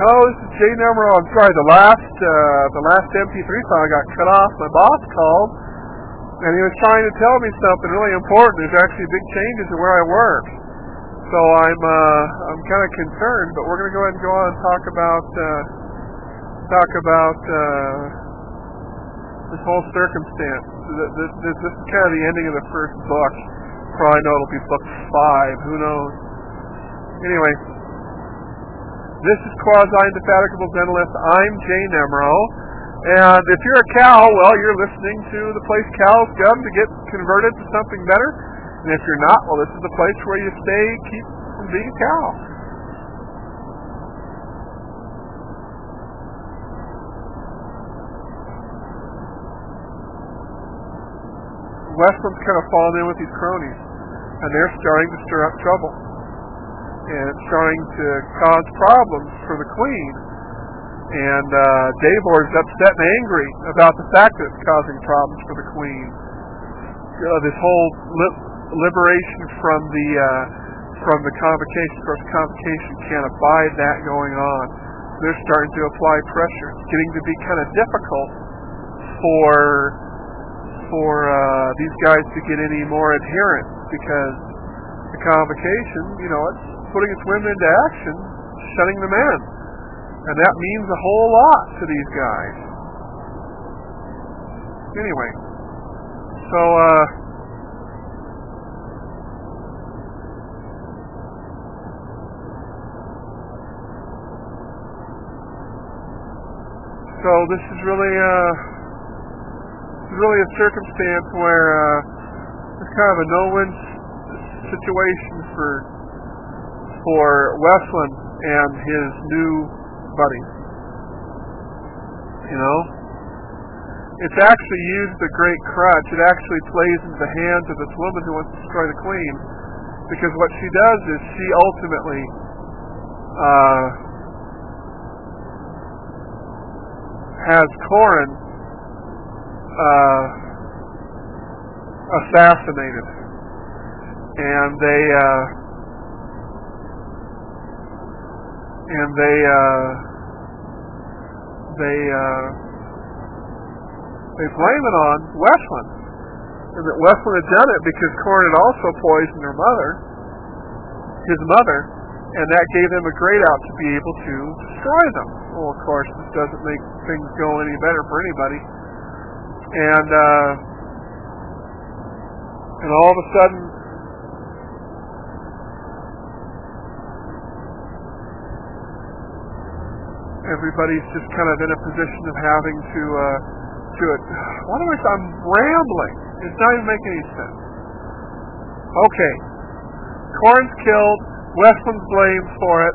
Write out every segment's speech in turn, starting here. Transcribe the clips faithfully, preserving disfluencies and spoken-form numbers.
Hello, this is Jay Nemro. I'm sorry, the last uh, the last M P three file got cut off. My boss called, and he was trying to tell me something really important. There's actually big changes in where I work, so I'm uh, I'm kind of concerned. But we're going to go ahead and go on and talk about uh, talk about uh, this whole circumstance. This, this, this is kind of the ending of the first book. Probably know it'll be book five. Who knows? Anyway. This is Quasi-Indefatigable Zenalist. I'm Jay Nemro. And if you're a cow, well, you're listening to the place cows come to get converted to something better. And if you're not, well, this is the place where you stay, keep from being a cow. Westland's kind of fallen in with these cronies. And they're starting to stir up trouble. And it's starting to cause problems for the Queen. And uh, Davor is upset and angry about the fact that it's causing problems for the Queen. Uh, this whole li- liberation from the uh, from the convocation, of course, convocation can't abide that going on. They're starting to apply pressure. It's getting to be kind of difficult for for uh, these guys to get any more adherents because the convocation, you know, it's putting its women into action, shutting them in. And that means a whole lot to these guys. Anyway, so, uh, so this is really, uh, this is really a circumstance where, uh, it's kind of a no-win situation for for Westland and his new buddies. You know? It's actually used the great crutch. It actually plays into the hands of this woman who wants to destroy the Queen. Because what she does is she ultimately uh, has Corin uh, assassinated. And they uh, And they, uh, they, uh, they blame it on Westland. And that Westland had done it because Corin had also poisoned her mother, his mother, and that gave them a great out to be able to destroy them. Well, of course, this doesn't make things go any better for anybody. And, uh, and all of a sudden, everybody's just kind of in a position of having to, uh, to it. Why do I, I'm rambling. It's not even making any sense. Okay. Corin's killed. Westland's blamed for it.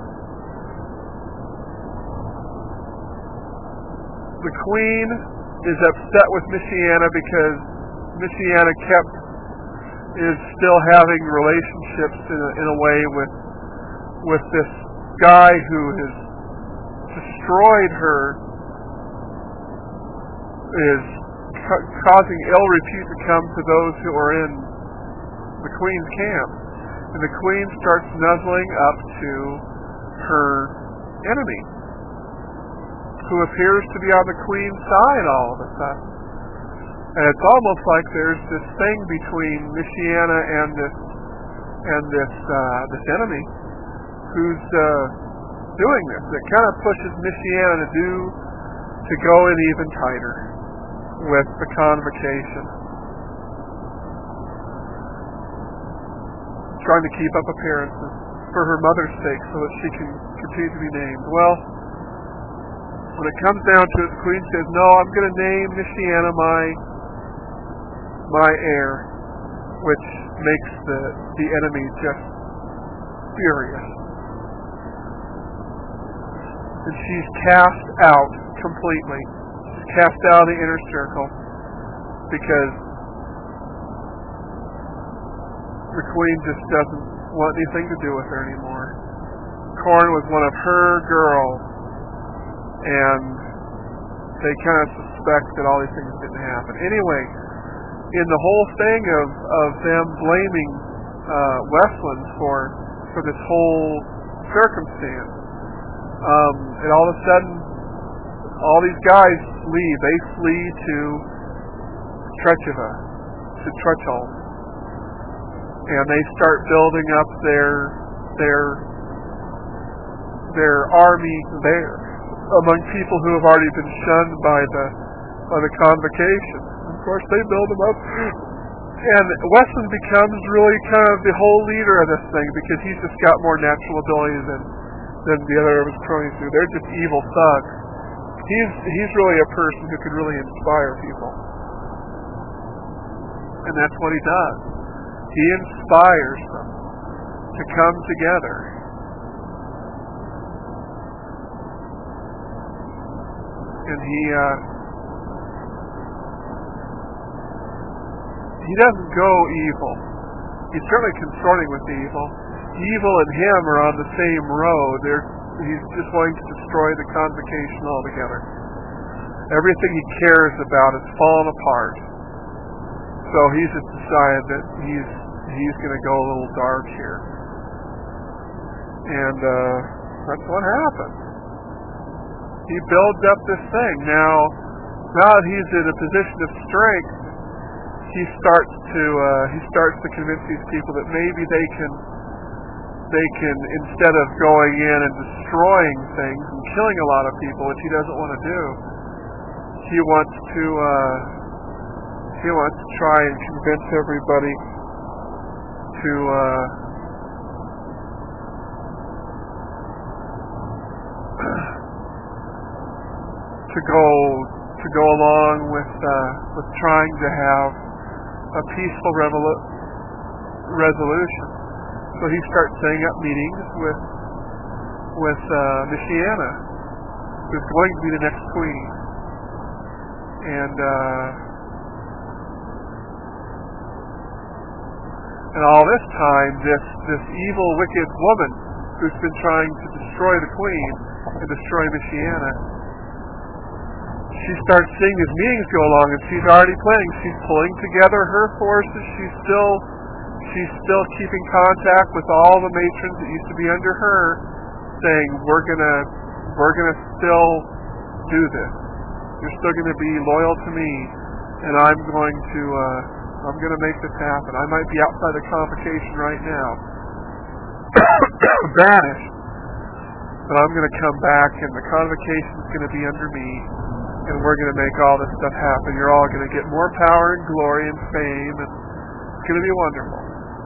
The Queen is upset with Michiana because Michiana kept, is still having relationships in a, in a way with, with this guy who has destroyed her, is ca- causing ill repute to come to those who are in the Queen's camp. And the Queen starts nuzzling up to her enemy, who appears to be on the Queen's side all of a sudden. And it's almost like there's this thing between Michiana and this and this uh, this enemy who's uh, doing this. It kind of pushes Michiana to do to go in even tighter with the convocation, trying to keep up appearances for her mother's sake so that she can continue to be named. Well, when it comes down to it, the Queen says, no, I'm going to name Michiana my my heir, which makes the the enemy just furious. And she's cast out completely. She's cast out of the inner circle because the Queen just doesn't want anything to do with her anymore. Corin was one of her girls, and they kind of suspect that all these things didn't happen. Anyway, in the whole thing of, of them blaming uh, Westland for for this whole circumstance, Um, and all of a sudden, all these guys leave. They flee to Trecheva, to Trechol, and they start building up their their their army there among people who have already been shunned by the by the convocation. Of course, they build them up, and Wesson becomes really kind of the whole leader of this thing because he's just got more natural ability than than the other of his cronies do. They're just evil thugs. He's he's really a person who can really inspire people, and that's what he does. He inspires them to come together. And he uh, he doesn't go evil. He's certainly consorting with evil. Evil and him are on the same road. They're, he's just wanting to destroy the convocation altogether. Everything he cares about is fallen apart. So he's just decided that he's he's going to go a little dark here. And uh, that's what happened. He builds up this thing. Now, now that he's in a position of strength, he starts to uh, he starts to convince these people that maybe they can they can instead of going in and destroying things and killing a lot of people, which he doesn't want to do, he wants to uh, he wants to try and convince everybody to. Uh, to go to go along with uh, with trying to have a peaceful revolu- resolution. So he starts setting up meetings with with uh, Michiana, who's going to be the next queen, and uh, and all this time, this this evil, wicked woman who's been trying to destroy the queen and destroy Michiana. She starts seeing these meetings go along, and she's already planning. She's pulling together her forces. She's still, she's still keeping contact with all the matrons that used to be under her, saying, "We're gonna, we're gonna still do this. You're still gonna be loyal to me, and I'm going to, uh, I'm gonna make this happen. I might be outside the convocation right now, banished, but I'm gonna come back, and the convocation's gonna be under me." And we're going to make all this stuff happen. You're all going to get more power and glory and fame, and it's going to be wonderful.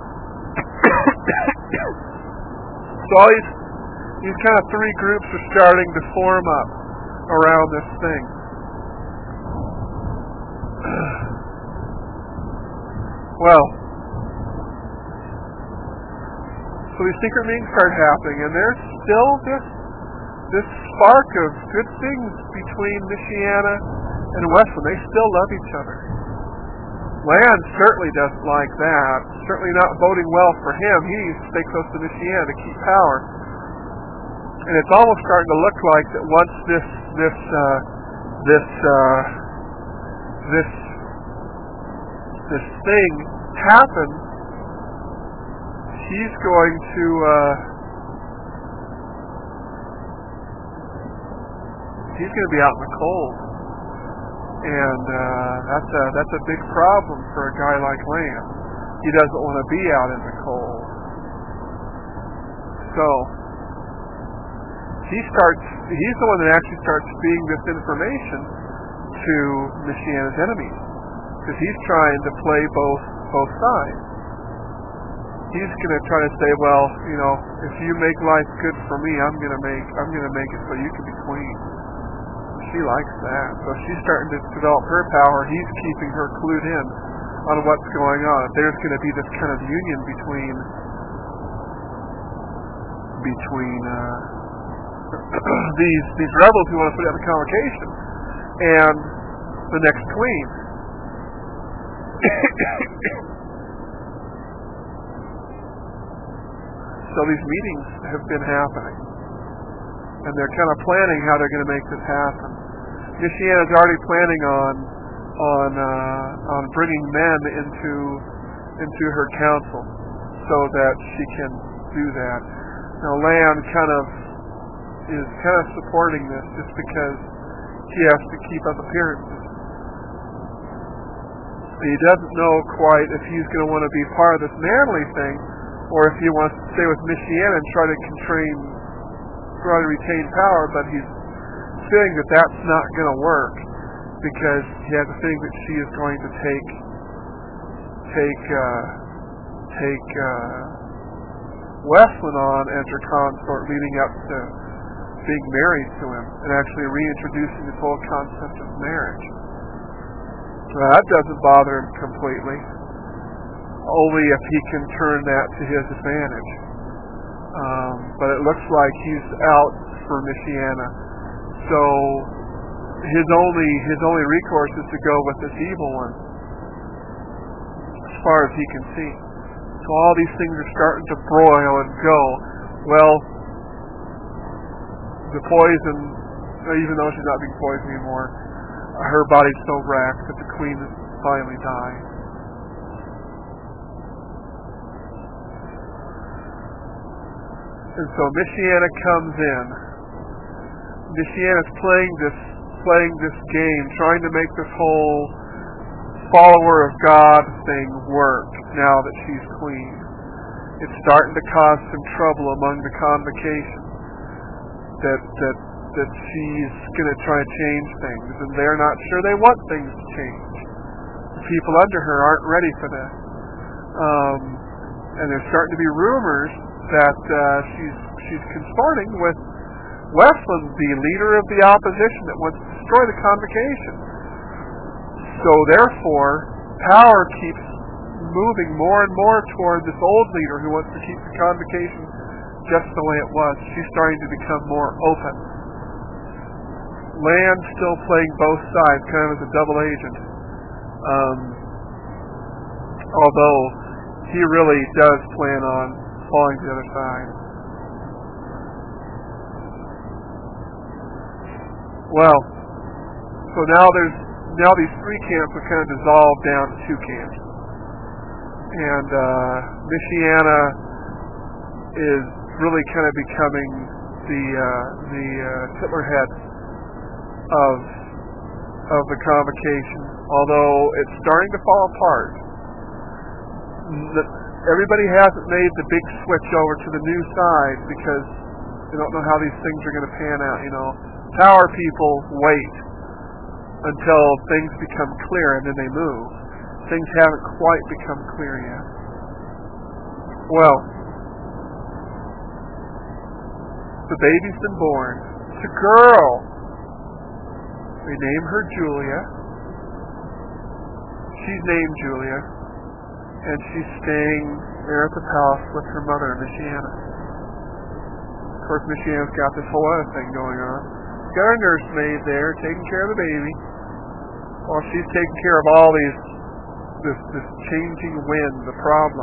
So all these, these kind of three groups are starting to form up around this thing. Well, so these secret meetings start happening, and there's still this this spark of good things between Michiana and Wesson. They still love each other. Land certainly doesn't like that. Certainly not boding well for him. He needs to stay close to Michiana to keep power. And it's almost starting to look like that once this this uh, this uh, this this thing happens, he's going to. Uh, He's going to be out in the cold, and uh, that's a that's a big problem for a guy like Land. He doesn't want to be out in the cold, so he starts. He's the one that actually starts feeding this information to Michiana's enemies, because he's trying to play both both sides. He's going to try to say, well, you know, if you make life good for me, I'm going to make I'm going to make it so you can be queen. She likes that. So she's starting to develop her power. He's keeping her clued in on what's going on. There's going to be this kind of union between between uh, these these rebels who want to put out the convocation and the next queen. So these meetings have been happening, and they're kind of planning how they're going to make this happen. Michiana's already planning on on uh, on bringing men into into her council so that she can do that. Now, Land kind of is kind of supporting this just because he has to keep up appearances. He doesn't know quite if he's going to want to be part of this manly thing, or if he wants to stay with Michiana and try to constrain, try to retain power, but he's feeling that that's not going to work because he has a feeling that she is going to take take uh, take uh, Westland on as her consort, leading up to being married to him and actually reintroducing this whole concept of marriage. So that doesn't bother him completely, only if he can turn that to his advantage. Um, but it looks like he's out for Michiana. So his only his only recourse is to go with this evil one, as far as he can see. So all these things are starting to broil and go. Well, the poison, even though she's not being poisoned anymore, her body's so racked that the queen finally dies. And so Michiana comes in. Michiana's playing this playing this game, trying to make this whole follower of God thing work now that she's queen. It's starting to cause some trouble among the convocation that that that she's going to try to change things, and they're not sure they want things to change. The people under her aren't ready for this. Um, and there's starting to be rumors that uh, she's she's consorting with Westland, the leader of the opposition that wants to destroy the convocation. So therefore, power keeps moving more and more toward this old leader who wants to keep the convocation just the way it was. She's starting to become more open. Land still playing both sides, kind of as a double agent. Um, although he really does plan on falling to the other side. Well, so now there's now these three camps have kind of dissolved down to two camps, and uh, Michiana is really kind of becoming the uh, the uh, Hitler head of of the convocation. Although it's starting to fall apart, the, everybody hasn't made the big switch over to the new side because they don't know how these things are going to pan out. You know, power people wait until things become clear and then they move. Things haven't quite become clear yet. Well, the baby's been born. It's a girl. They name her Julia. She's named Julia, and she's staying there at the palace with her mother, Michiana. Of course, Michiana's got this whole other thing going on. She's got her nursemaid there taking care of the baby, while she's taking care of all these, this, this changing wind, the problem.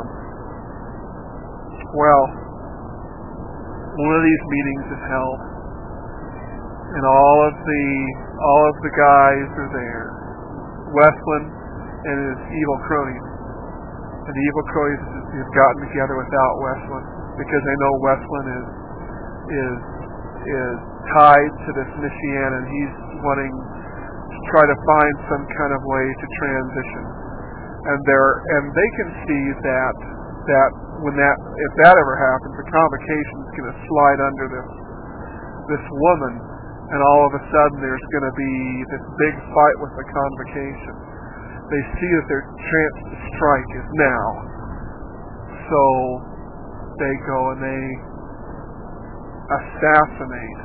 Well, one of these meetings is held, and all of the all of the guys are there. Westland and his evil cronies. And the evil cronies have gotten together without Westland because they know Westland is is is tied to this Michiana, and he's wanting to try to find some kind of way to transition. And they're and they can see that that when that if that ever happens, the convocation is going to slide under this this woman, and all of a sudden there's going to be this big fight with the convocation. They see that their chance to strike is now, so they go and they assassinate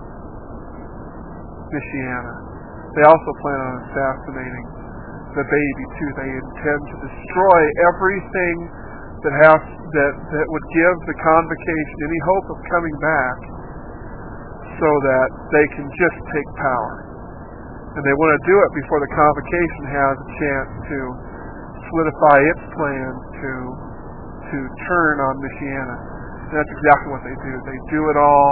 Michiana. They also plan on assassinating the baby too. They intend to destroy everything that has that that would give the convocation any hope of coming back, so that they can just take power. And they want to do it before the convocation has a chance to solidify its plans to to turn on Michiana. And that's exactly what they do. They do it all.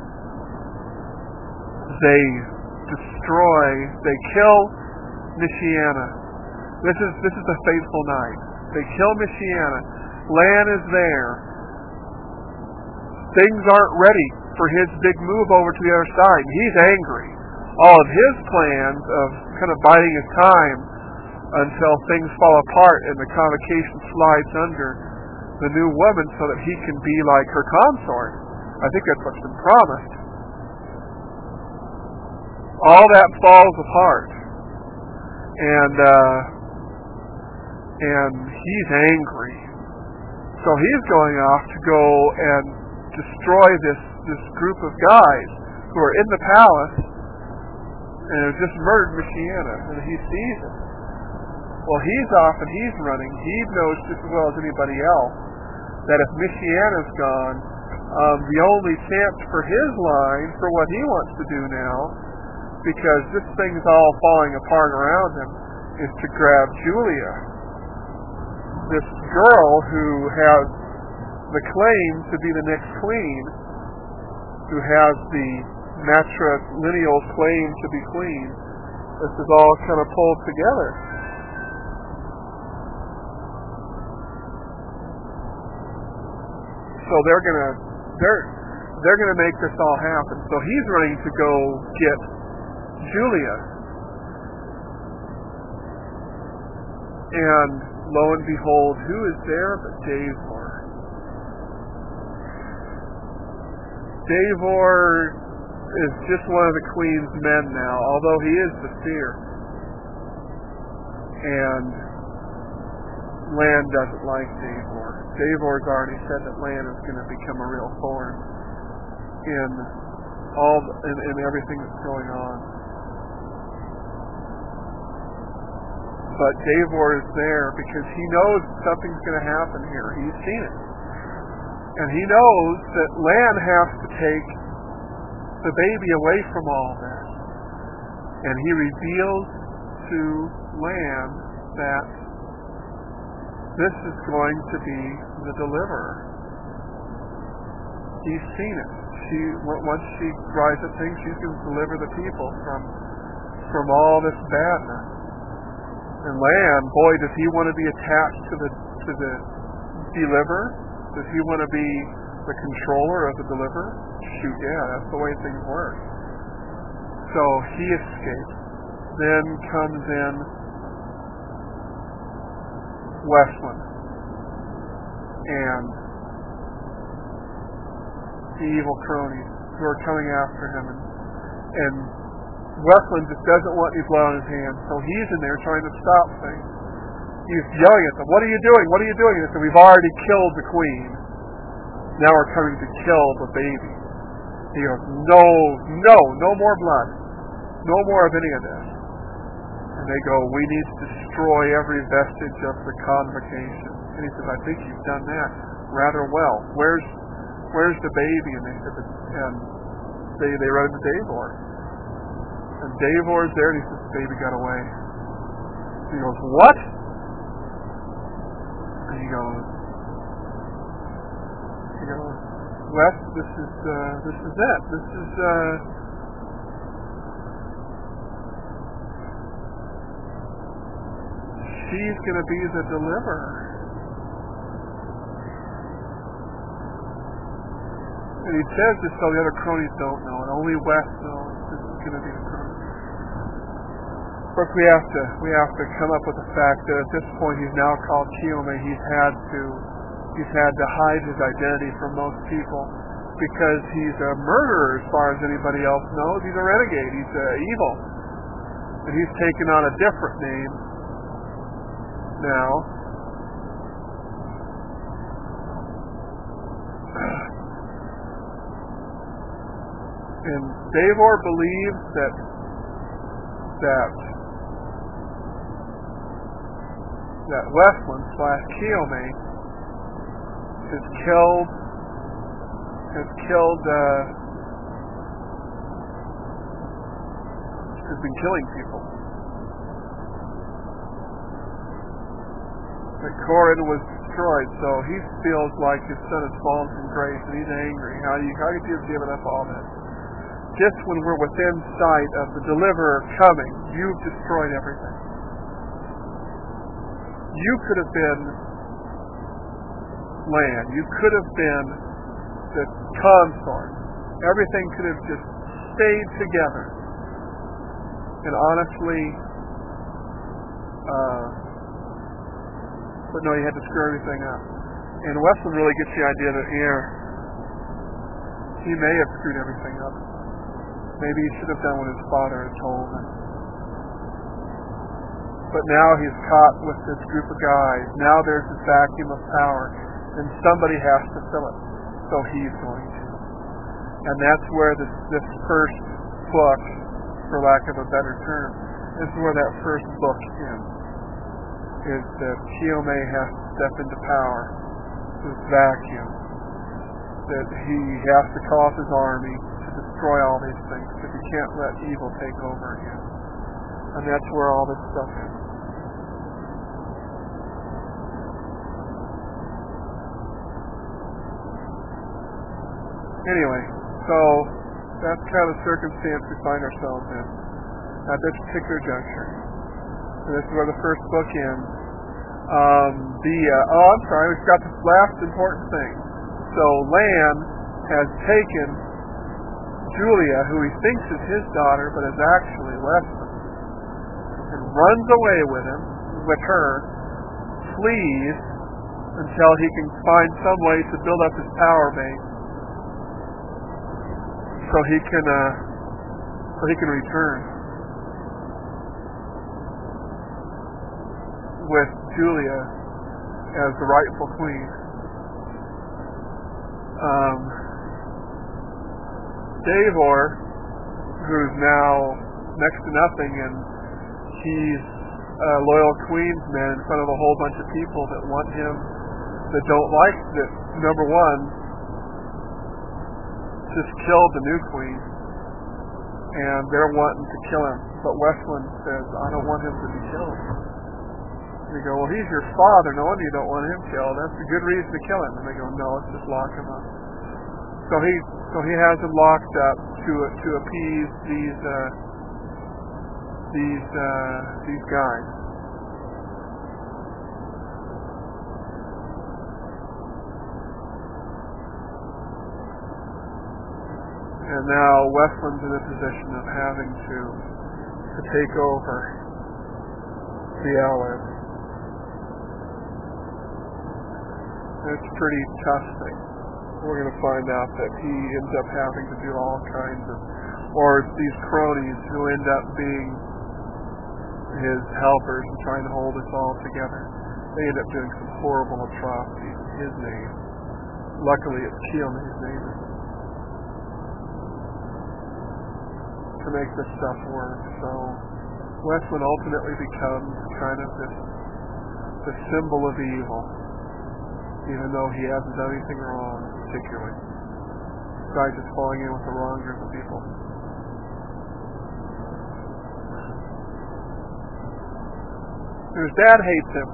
They destroy. They kill Michiana. This is this is a fateful night. They kill Michiana. Lan is there. Things aren't ready for his big move over to the other side. And he's angry. All of his plans of kind of biding his time until things fall apart and the convocation slides under the new woman so that he can be like her consort. I think that's what's been promised. All that falls apart. And, uh, and he's angry. So he's going off to go and destroy this, this group of guys who are in the palace and have just murdered Michiana, and he sees it. Well, he's off and he's running. He knows just as well as anybody else that if Michiana's gone, um, the only chance for his line, for what he wants to do now, because this thing's all falling apart around him, is to grab Julia, this girl who has the claim to be the next queen, who has the matrilineal claim to be queen. This is all kind of pulled together. So they're gonna they're they're gonna make this all happen. So he's running to go get Julia, and lo and behold, who is there but Davor? Davor is just one of the queen's men now, although he is the seer. And Lan doesn't like Davor. Davor's already said that Lan is going to become a real thorn in all the, in, in everything that's going on. But Davor is there because he knows something's going to happen here. He's seen it. And he knows that Lan has to take the baby away from all this. And he reveals to Lan that this is going to be the deliverer. He's seen it. She, once she rises up things, she's going to deliver the people from from all this badness. And Lan, boy, does he want to be attached to the to the deliverer? Does he want to be the controller of the deliverer? Shoot, yeah, that's the way things work. So he escapes. Then comes in Westland and the evil cronies who are coming after him, and, and Westland just doesn't want any blood on his hands, so he's in there trying to stop things. He's yelling at them, "What are you doing? What are you doing?" And they say, "We've already killed the queen. Now we're coming to kill the baby." He goes, "No, no, no more blood. No more of any of this." And they go, "We need to destroy every vestige of the convocation." And he says, "I think you've done that rather well. Where's where's the baby?" And they said, and they they run into Davor. And Davor's there, and he says, "The baby got away." He goes, "What?" And he goes, he goes, "Wes, this is uh, this is it. This is uh, she's going to be the deliverer." And he says this so the other cronies don't know, and only Wes knows this is going to be the crony. Of course, we have to we have to come up with the fact that at this point he's now called Kiyome. He's had to he's had to hide his identity from most people because he's a murderer as far as anybody else knows. He's a renegade. He's uh, evil, and he's taken on a different name now. And Davor believes that that that Westland slash Kiyome has killed has killed uh, has been killing people. That Corin was destroyed, so he feels like his son has fallen from grace, and he's angry. How you how could you have given up all this? Just when we're within sight of the deliverer coming, you've destroyed everything. You could have been Lan. You could have been the consort. Everything could have just stayed together. And honestly, uh, but no, he had to screw everything up. And Westland really gets the idea that, yeah, he may have screwed everything up. Maybe he should have done what his father had told him. But now he's caught with this group of guys. Now there's this vacuum of power, and somebody has to fill it. So he's going to. And that's where this, this first book, for lack of a better term, this is where that first book ends. Is that Chiome has to step into power, this vacuum. That he has to call off his army to destroy all these things, because he can't let evil take over again. And that's where all this stuff is. Anyway, so that's kind of the circumstance we find ourselves in at this particular juncture. And this is where the first book ends. Um, the uh, oh, I'm sorry, we forgot this last important thing. So Lan has taken Julia, who he thinks is his daughter, but is actually Westland, and runs away with him, with her, flees until he can find some way to build up his power base, so he can, uh, so he can return with Julia as the rightful queen. Um, Davor, who's now next to nothing, and he's a loyal queensman in front of a whole bunch of people that want him, that don't like that, number one, just killed the new queen, and they're wanting to kill him. But Westland says, I don't want him to be killed. They go, well, he's your father. No wonder you don't want him killed. That's a good reason to kill him. And they go, no, let's just lock him up. So he, so he has him locked up to to appease these uh, these uh, these guys. And now Westland's in a position of having to to take over the Allies. It's a pretty tough thing. We're going to find out that he ends up having to do all kinds of, or these cronies who end up being his helpers and trying to hold us all together. They end up doing some horrible atrocities in his name. Luckily, it's Chiome's name to make this stuff work. So Westland ultimately becomes kind of this the symbol of evil, even though he hasn't done anything wrong particularly. Besides just falling in with the wrong group of people. And his dad hates him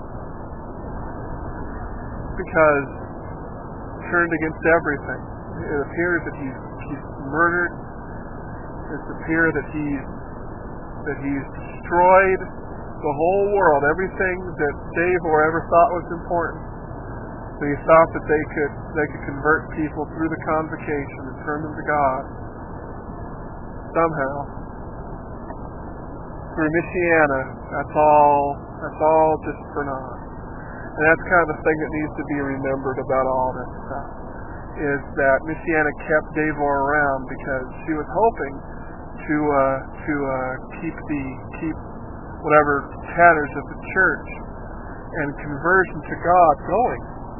because he turned against everything. It appears that he's he's murdered. It appears that he's that he's destroyed the whole world, everything that Davor ever thought was important. So he thought that they could they could convert people through the convocation and turn them to God somehow through Michiana. That's all. That's all just for naught. And that's kind of the thing that needs to be remembered about all this stuff, is that Michiana kept Davor around because she was hoping to uh, to uh, keep the keep whatever tatters of the church and conversion to God going.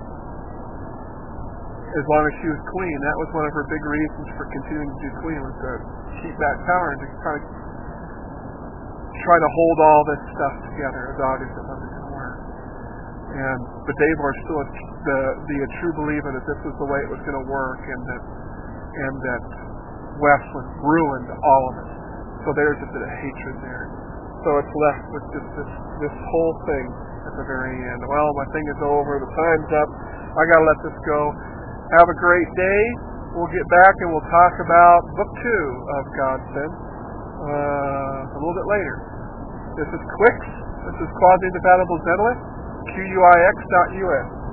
As long as she was queen, that was one of her big reasons for continuing to do queen, was to keep that power and to kind of try to hold all this stuff together, as obvious it wasn't going to work. And but Davor still was the the a true believer that this was the way it was going to work, and that and that Westland ruined all of it. So there's a bit of hatred there. So it's left with just this this whole thing at the very end. Well, my thing is over. The time's up. I got to let this go. Have a great day. We'll get back and we'll talk about book two of Godson uh, a little bit later. This is Quix. This is Quasi-Indefatigable Zenith. Q U I X dot U S.